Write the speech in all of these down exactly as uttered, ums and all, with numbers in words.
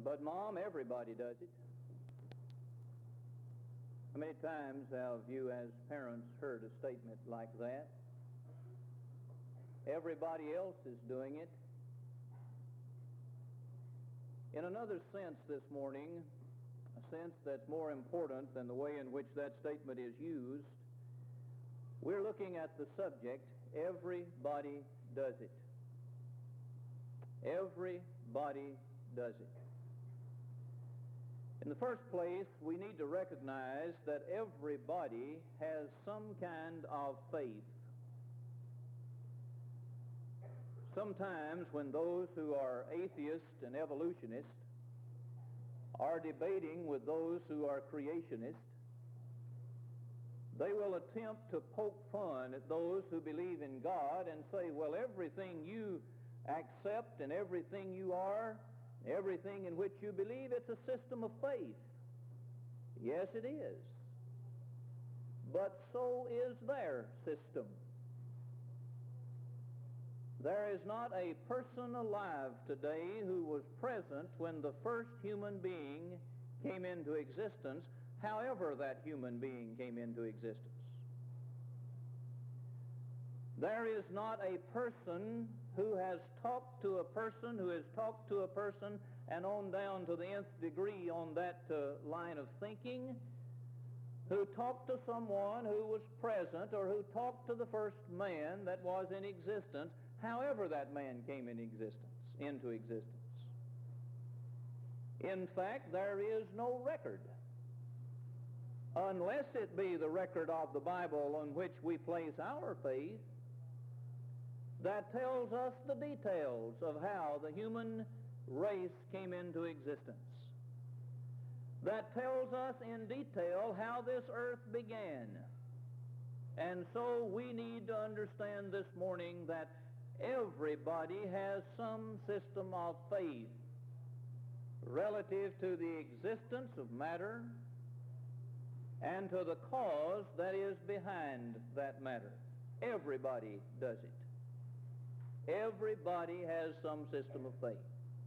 But, Mom, everybody does it. How many times have you as parents heard a statement like that? Everybody else is doing it. In another sense this morning, a sense that's more important than the way in which that statement is used, we're looking at the subject, everybody does it. Everybody does it. In the first place, we need to recognize that everybody has some kind of faith. Sometimes when those who are atheists and evolutionists are debating with those who are creationists, they will attempt to poke fun at those who believe in God and say, well, everything you accept and everything you are, everything in which you believe, it's a system of faith. Yes, it is. But so is their system. There is not a person alive today who was present when the first human being came into existence, however that human being came into existence. There is not a person who has talked to a person who has talked to a person and on down to the nth degree on that uh, line of thinking, who talked to someone who was present or who talked to the first man that was in existence, however that man came in existence, into existence. In fact, there is no record, unless it be the record of the Bible on which we place our faith, that tells us the details of how the human race came into existence. That tells us in detail how this earth began. And so we need to understand this morning that everybody has some system of faith relative to the existence of matter and to the cause that is behind that matter. Everybody does it. Everybody has some system of faith.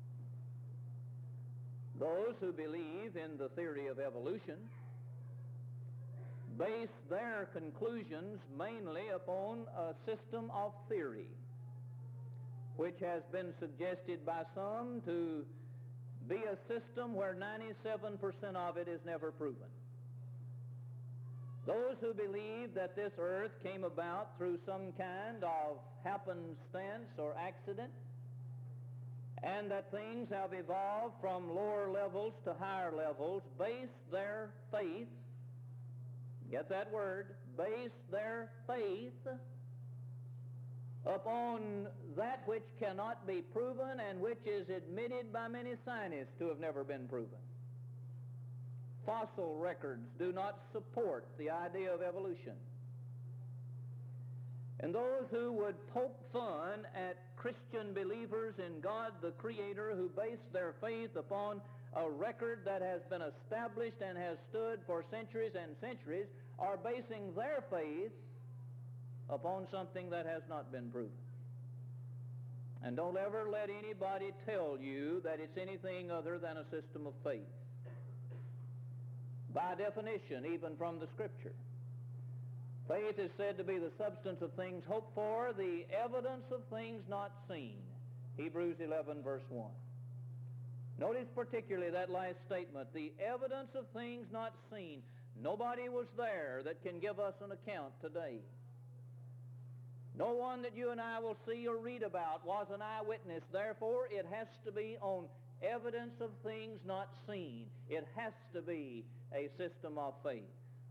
Those who believe in the theory of evolution base their conclusions mainly upon a system of theory, which has been suggested by some to be a system where ninety-seven percent of it is never proven. Those who believe that this earth came about through some kind of happenstance or accident, and that things have evolved from lower levels to higher levels, base their faith, get that word, base their faith upon that which cannot be proven and which is admitted by many scientists to have never been proven. Fossil records do not support the idea of evolution. And those who would poke fun at Christian believers in God the Creator who base their faith upon a record that has been established and has stood for centuries and centuries are basing their faith upon something that has not been proven. And don't ever let anybody tell you that it's anything other than a system of faith. By definition, even from the Scripture, faith is said to be the substance of things hoped for, the evidence of things not seen. Hebrews eleven, verse one. Notice particularly that last statement, the evidence of things not seen. Nobody was there that can give us an account today. No one that you and I will see or read about was an eyewitness. Therefore, it has to be on evidence of things not seen. It has to be a system of faith.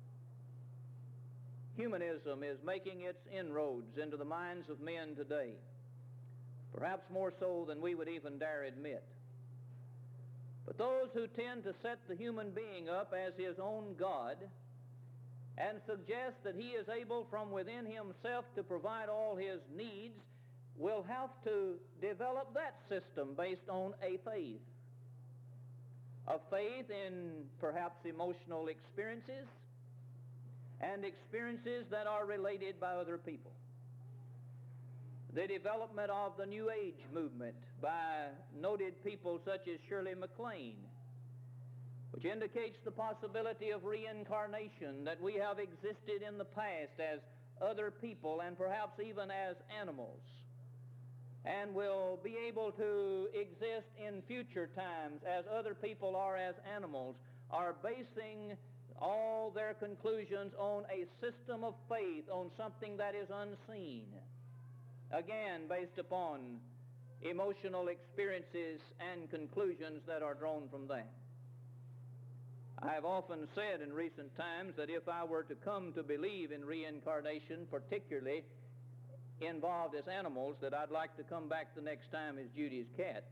Humanism is making its inroads into the minds of men today, perhaps more so than we would even dare admit. But those who tend to set the human being up as his own God and suggest that he is able from within himself to provide all his needs will have to develop that system based on a faith. A faith in perhaps emotional experiences and experiences that are related by other people. the development of the New Age movement by noted people such as Shirley MacLaine, which indicates the possibility of reincarnation, that we have existed in the past as other people and perhaps even as animals, and will be able to exist in future times as other people are as animals, are basing all their conclusions on a system of faith, on something that is unseen, again based upon emotional experiences and conclusions that are drawn from that. I have often said in recent times that if I were to come to believe in reincarnation, particularly involved as animals, that I'd like to come back the next time as Judy's cat.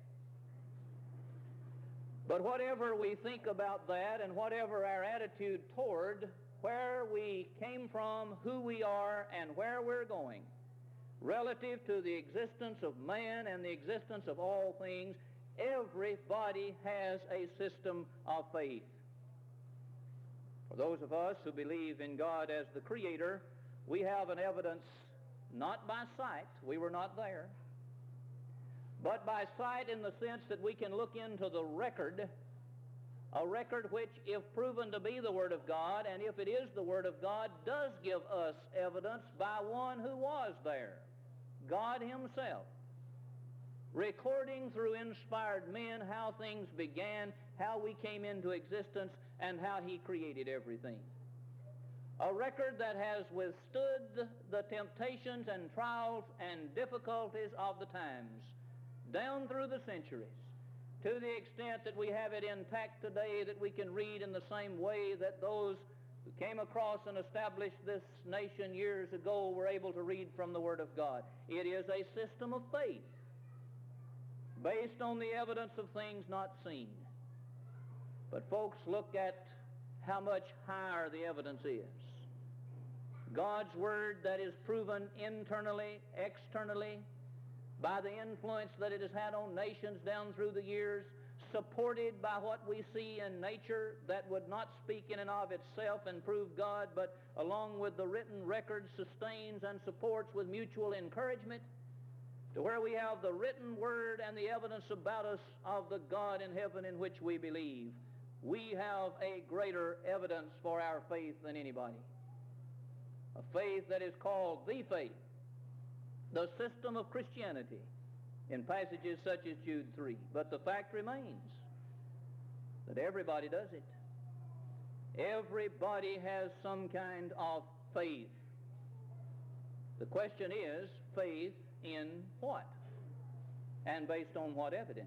But whatever we think about that, and whatever our attitude toward where we came from, who we are, and where we're going, relative to the existence of man and the existence of all things, everybody has a system of faith. For those of us who believe in God as the Creator, we have an evidence not by sight, we were not there, but by sight in the sense that we can look into the record, a record which, if proven to be the Word of God, and if it is the Word of God, does give us evidence by one who was there, God Himself, recording through inspired men how things began, how we came into existence, and how He created everything. A record that has withstood the temptations and trials and difficulties of the times, down through the centuries, to the extent that we have it intact today, that we can read in the same way that those who came across and established this nation years ago were able to read from the Word of God. It is a system of faith based on the evidence of things not seen. But folks, look at how much higher the evidence is. God's Word that is proven internally, externally, by the influence that it has had on nations down through the years, supported by what we see in nature that would not speak in and of itself and prove God, but along with the written record sustains and supports with mutual encouragement, to where we have the written Word and the evidence about us of the God in heaven in which we believe. We have a greater evidence for our faith than anybody. A faith that is called the faith, the system of Christianity, in passages such as Jude three. But the fact remains that everybody does it. Everybody has some kind of faith. The question is, faith in what? And based on what evidence?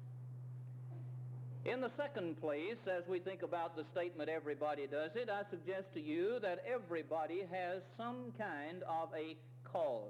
In the second place, as we think about the statement, everybody does it, I suggest to you that everybody has some kind of a cause.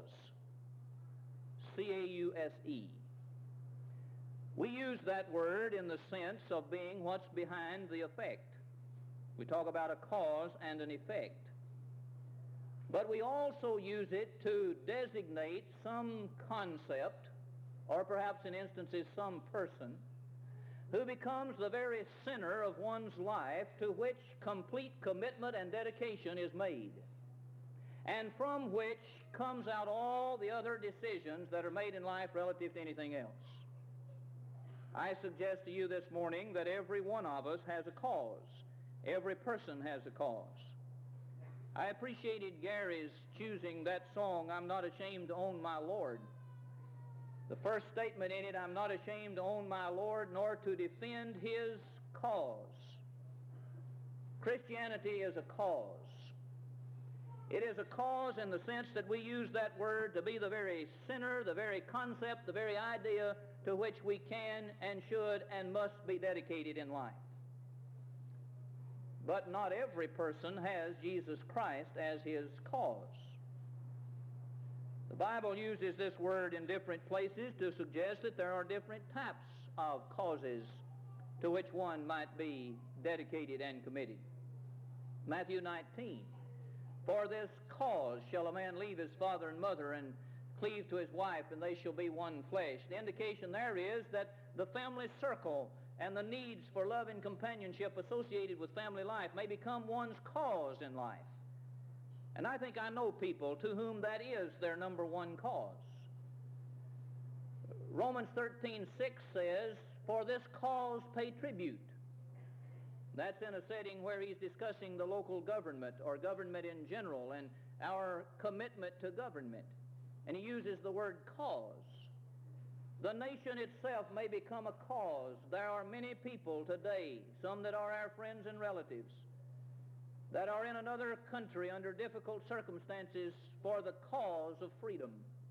C A U S E. We use that word in the sense of being what's behind the effect. We talk about a cause and an effect. But we also use it to designate some concept, or perhaps in instances some person, who becomes the very center of one's life, to which complete commitment and dedication is made, and from which comes out all the other decisions that are made in life relative to anything else. I suggest to you this morning that every one of us has a cause. Every person has a cause. I appreciated Gary's choosing that song, "I'm Not Ashamed to Own My Lord." The first statement in it, "I'm not ashamed to own my Lord, nor to defend His cause." Christianity is a cause. It is a cause in the sense that we use that word to be the very center, the very concept, the very idea to which we can and should and must be dedicated in life. But not every person has Jesus Christ as his cause. The Bible uses this word in different places to suggest that there are different types of causes to which one might be dedicated and committed. Matthew nineteen, "For this cause shall a man leave his father and mother and cleave to his wife, and they shall be one flesh." The indication there is that the family circle and the needs for love and companionship associated with family life may become one's cause in life. And I think I know people to whom that is their number one cause. Romans thirteen six says, "For this cause pay tribute." That's in a setting where he's discussing the local government or government in general and our commitment to government. And he uses the word cause. The nation itself may become a cause. There are many people today, some that are our friends and relatives, that are in another country under difficult circumstances for the cause of freedom.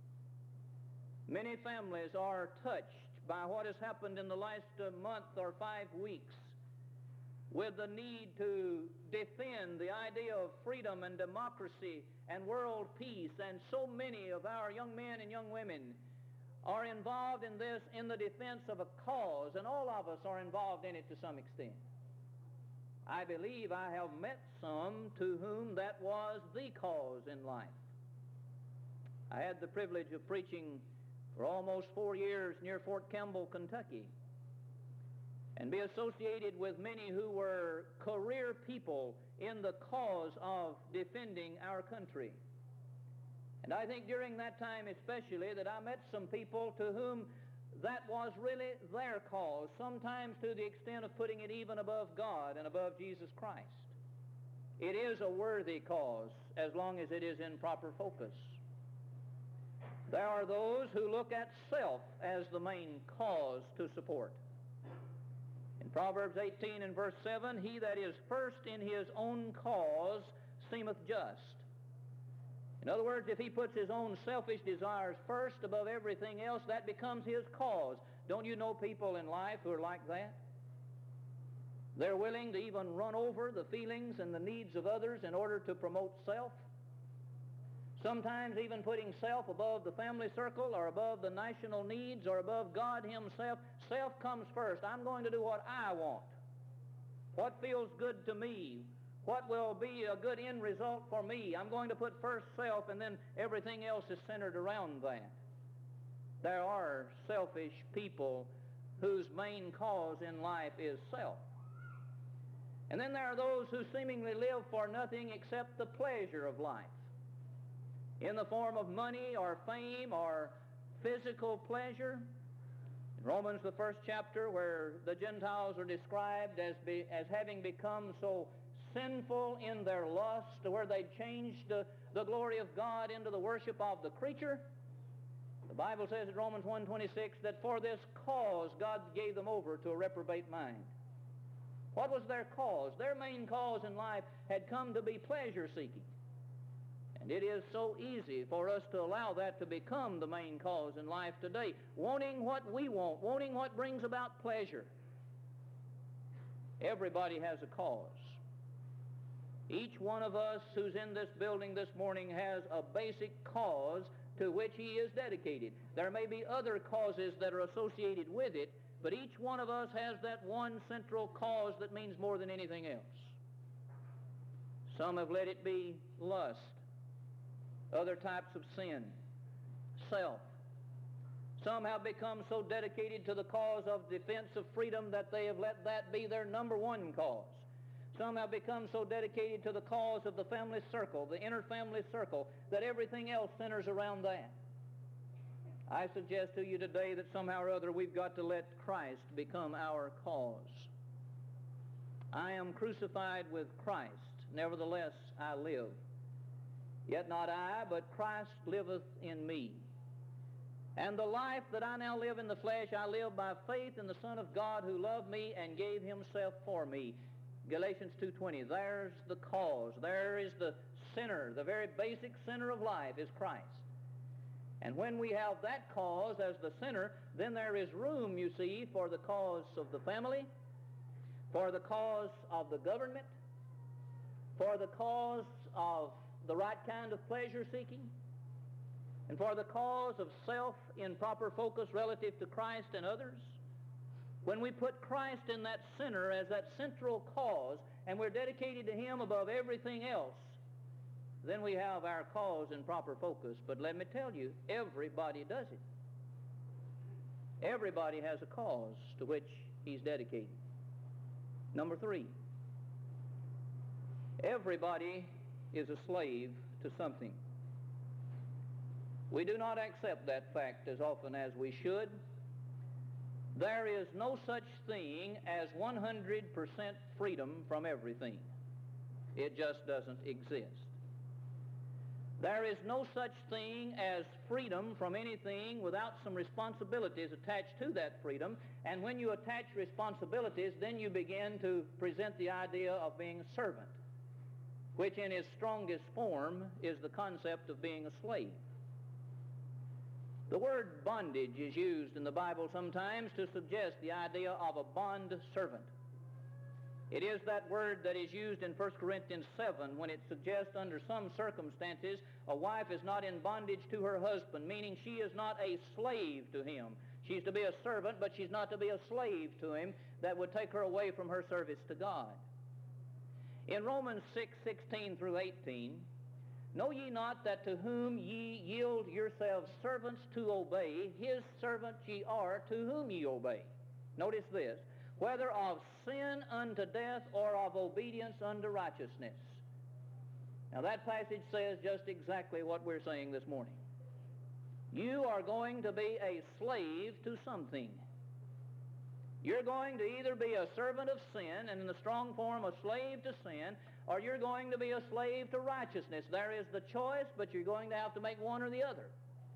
Many families are touched by what has happened in the last uh, month or five weeks with the need to defend the idea of freedom and democracy and world peace, and so many of our young men and young women are involved in this in the defense of a cause, and all of us are involved in it to some extent. I believe I have met some to whom that was the cause in life. I had the privilege of preaching for almost four years near Fort Campbell, Kentucky, and be associated with many who were career people in the cause of defending our country. And I think during that time especially that I met some people to whom that was really their cause, sometimes to the extent of putting it even above God and above Jesus Christ. It is a worthy cause as long as it is in proper focus. There are those who look at self as the main cause to support. In Proverbs eighteen and verse seven, "He that is first in his own cause seemeth just." In other words, if he puts his own selfish desires first above everything else, that becomes his cause. Don't you know people in life who are like that? They're willing to even run over the feelings and the needs of others in order to promote self. Sometimes even putting self above the family circle or above the national needs or above God himself. Self comes first. I'm going to do what I want. What feels good to me? What will be a good end result for me? I'm going to put first self, and then everything else is centered around that. There are selfish people whose main cause in life is self. And then there are those who seemingly live for nothing except the pleasure of life, in the form of money or fame or physical pleasure. In Romans, the first chapter, where the Gentiles are described as, be, as having become so sinful in their lust, where they changed uh, the glory of God into the worship of the creature, the Bible says in Romans one twenty-six that for this cause God gave them over to a reprobate mind. What was their cause? Their main cause in life had come to be pleasure-seeking. And it is so easy for us to allow that to become the main cause in life today. Wanting what we want, wanting what brings about pleasure. Everybody has a cause. Each one of us who's in this building this morning has a basic cause to which he is dedicated. There may be other causes that are associated with it, but each one of us has that one central cause that means more than anything else. Some have let it be lust, other types of sin, self. Some have become so dedicated to the cause of defense of freedom that they have let that be their number one cause. Some have become so dedicated to the cause of the family circle, the inner family circle, that everything else centers around that. I suggest to you today that somehow or other we've got to let Christ become our cause. I am crucified with Christ, nevertheless I live. Yet not I, but Christ liveth in me. And the life that I now live in the flesh, I live by faith in the Son of God who loved me and gave himself for me. Galatians two twenty, there's the cause. There is the center, the very basic center of life is Christ. And when we have that cause as the center, then there is room, you see, for the cause of the family, for the cause of the government, for the cause of the right kind of pleasure-seeking, and for the cause of self in proper focus relative to Christ and others. When we put Christ in that center as that central cause, and we're dedicated to him above everything else, then we have our cause in proper focus. But let me tell you, everybody does it. Everybody has a cause to which he's dedicated. Number three, everybody is a slave to something. We do not accept that fact as often as we should. There is no such thing as one hundred percent freedom from everything. It just doesn't exist. There is no such thing as freedom from anything without some responsibilities attached to that freedom. And when you attach responsibilities, then you begin to present the idea of being a servant, which in its strongest form is the concept of being a slave. The word bondage is used in the Bible sometimes to suggest the idea of a bond servant. It is that word that is used in First Corinthians seven when it suggests under some circumstances a wife is not in bondage to her husband, meaning she is not a slave to him. She's to be a servant, but she's not to be a slave to him that would take her away from her service to God. In Romans six, sixteen through eighteen, know ye not that to whom ye yield yourselves servants to obey, his servants ye are to whom ye obey. Notice this, whether of sin unto death or of obedience unto righteousness. Now that passage says just exactly what we're saying this morning. You are going to be a slave to something. You're going to either be a servant of sin, and in the strong form a slave to sin, or you're going to be a slave to righteousness. There is the choice, but you're going to have to make one or the other.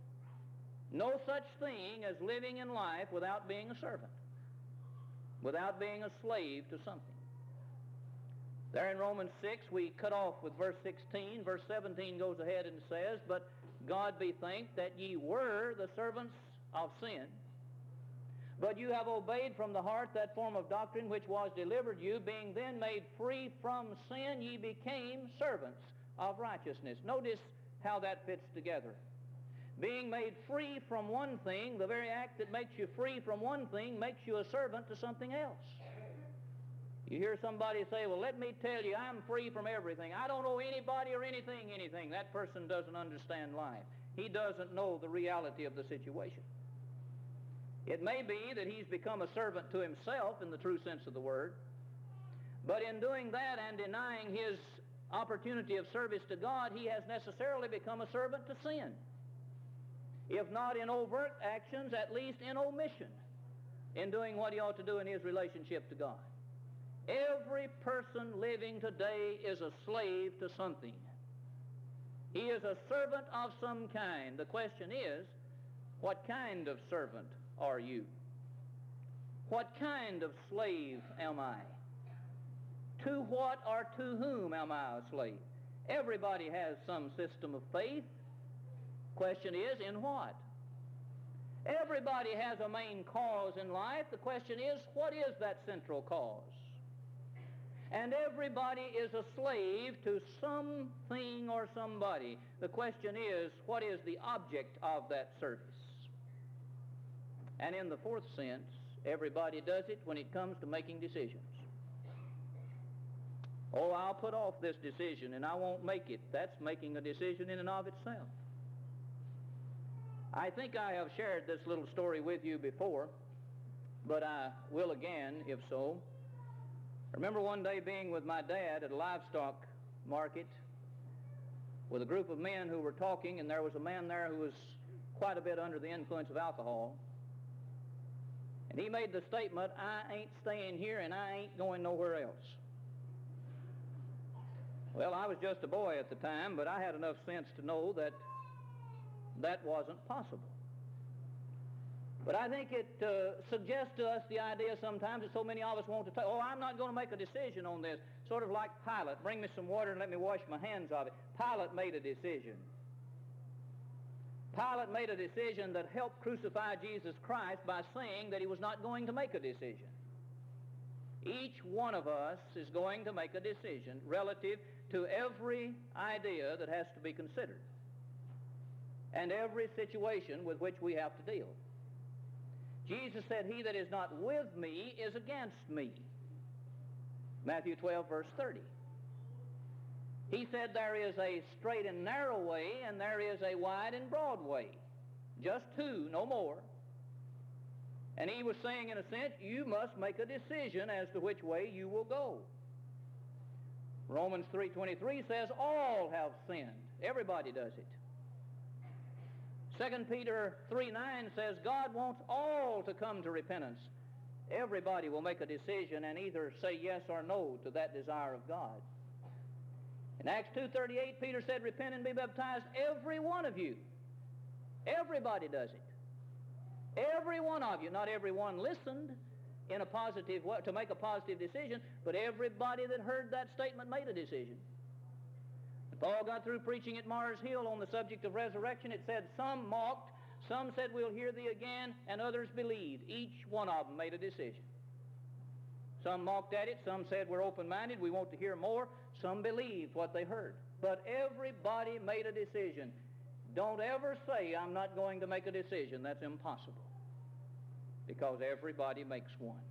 No such thing as living in life without being a servant, without being a slave to something. There in Romans six, we cut off with verse sixteen. Verse seventeen goes ahead and says, but God be thanked that ye were the servants of sin, but you have obeyed from the heart that form of doctrine which was delivered you, being then made free from sin, ye became servants of righteousness. Notice how that fits together. Being made free from one thing, the very act that makes you free from one thing makes you a servant to something else. You hear somebody say, well, let me tell you, I'm free from everything. I don't owe anybody or anything anything. That person doesn't understand life. He doesn't know the reality of the situation. It may be that he's become a servant to himself in the true sense of the word, but in doing that and denying his opportunity of service to God, he has necessarily become a servant to sin. If not in overt actions, at least in omission, in doing what he ought to do in his relationship to God. Every person living today is a slave to something. He is a servant of some kind. The question is, what kind of servant are you? What kind of slave am I? To what or to whom am I a slave? Everybody has some system of faith. Question is, in what? Everybody has a main cause in life. The question is, what is that central cause? And everybody is a slave to something or somebody. The question is, what is the object of that service? And in the fourth sense, everybody does it when it comes to making decisions. Oh, I'll put off this decision and I won't make it. That's making a decision in and of itself. I think I have shared this little story with you before, but I will again, if so. I remember one day being with my dad at a livestock market with a group of men who were talking, and there was a man there who was quite a bit under the influence of alcohol. And he made the statement, I ain't staying here and I ain't going nowhere else. Well, I was just a boy at the time, but I had enough sense to know that that wasn't possible. But I think it uh, suggests to us the idea sometimes that so many of us want to take, oh, I'm not going to make a decision on this. Sort of like Pilate, bring me some water and let me wash my hands of it. Pilate made a decision. Pilate made a decision that helped crucify Jesus Christ by saying that he was not going to make a decision. Each one of us is going to make a decision relative to every idea that has to be considered and every situation with which we have to deal. Jesus said, he that is not with me is against me. Matthew twelve, verse thirty. He said there is a straight and narrow way and there is a wide and broad way. Just two, no more. And he was saying, in a sense, you must make a decision as to which way you will go. Romans three twenty-three says all have sinned. Everybody does it. Second Peter three nine says, God wants all to come to repentance. Everybody will make a decision and either say yes or no to that desire of God. In Acts two thirty-eight, Peter said, repent and be baptized, every one of you. Everybody does it. Every one of you. Not everyone listened in a positive way to make a positive decision, but everybody that heard that statement made a decision. When Paul got through preaching at Mars Hill on the subject of resurrection, it said some mocked, some said we'll hear thee again, and others believed. Each one of them made a decision. Some mocked at it, some said we're open-minded, we want to hear more, some believed what they heard. But everybody made a decision. Don't ever say, I'm not going to make a decision. That's impossible. Because everybody makes one.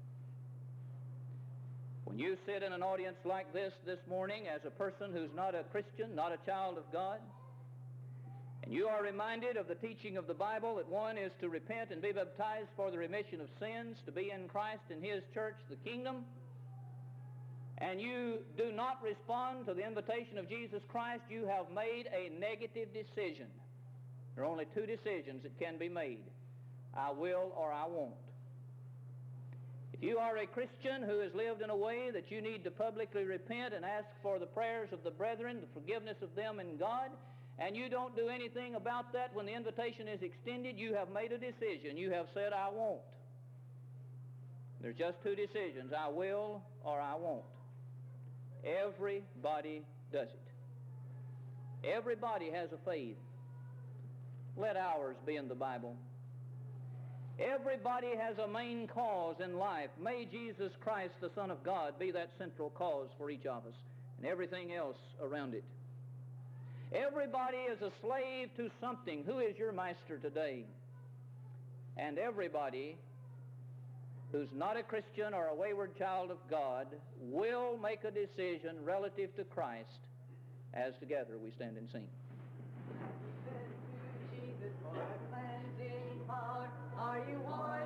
When you sit in an audience like this this morning as a person who's not a Christian, not a child of God, and you are reminded of the teaching of the Bible that one is to repent and be baptized for the remission of sins, to be in Christ and His church, the kingdom, and you do not respond to the invitation of Jesus Christ, you have made a negative decision. There are only two decisions that can be made. I will or I won't. If you are a Christian who has lived in a way that you need to publicly repent and ask for the prayers of the brethren, the forgiveness of them in God, and you don't do anything about that when the invitation is extended, you have made a decision. You have said, I won't. There's just two decisions, I will or I won't. Everybody does it. Everybody has a faith. Let ours be in the Bible. Everybody has a main cause in life. May Jesus Christ, the Son of God, be that central cause for each of us and everything else around it. Everybody is a slave to something. Who is your master today? And everybody who's not a Christian or a wayward child of God will make a decision relative to Christ as together we stand and sing. Are you one?